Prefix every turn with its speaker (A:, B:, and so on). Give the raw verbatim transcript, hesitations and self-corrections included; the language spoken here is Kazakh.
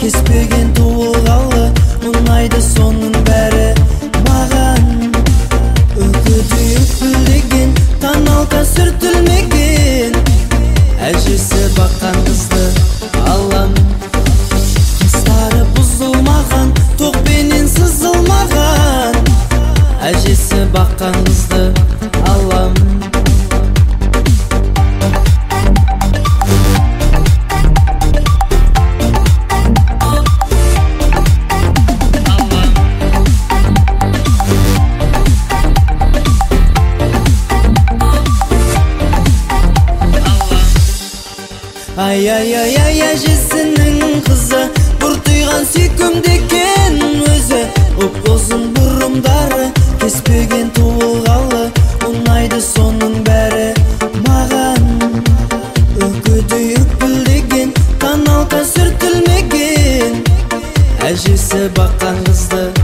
A: Кеспеген туылғалы ұнайды соның бәрі маған. Үкідей үпілдеген таналқа сүртілмеген, әжесі баққан қызды алам. Қыстары бұзылмаған, тоқпенен сызылмаған, әжесі баққан қызды алам. Ай-ай-ай-ай, әжесінің қызы бұртиған сүйкімді екен өзі. Ұп-ұзын бұрымдары кеспеген туылғалы ұнайды соның бәрі маған. Үкідей үпілдеген таналқа сүртілмеген, әжесі баққан қызды